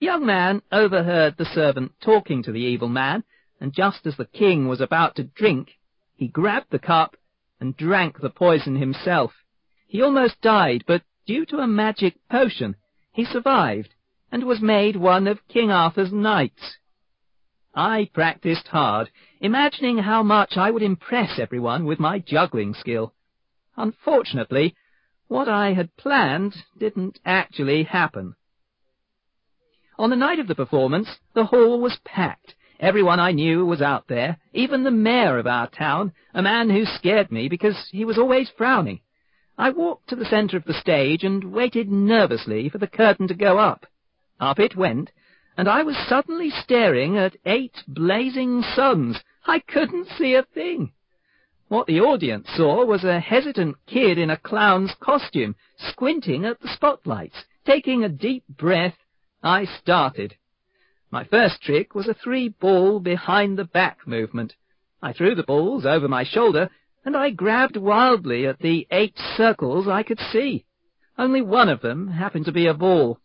young man overheard the servant talking to the evil man, and just as the king was about to drink, he grabbed the cup and drank the poison himself. He almost died, but due to a magic potion, he survived and was made one of King Arthur's knights. I practiced hard, imagining how much I would impress everyone with my juggling skill. Unfortunately, what I had planned didn't actually happen. On the night of the performance, the hall was packed. Everyone I knew was out there, even the mayor of our town, a man who scared me because he was always frowning. I walked to the center of the stage and waited nervously for the curtain to go up. Up it went, and I was suddenly staring at 8 blazing suns. I couldn't see a thing. What the audience saw was a hesitant kid in a clown's costume, squinting at the spotlights. Taking a deep breath, I started. My first trick was a 3-ball behind-the-back movement. I threw the balls over my shoulder, and I grabbed wildly at the 8 circles I could see. Only one of them happened to be a ball.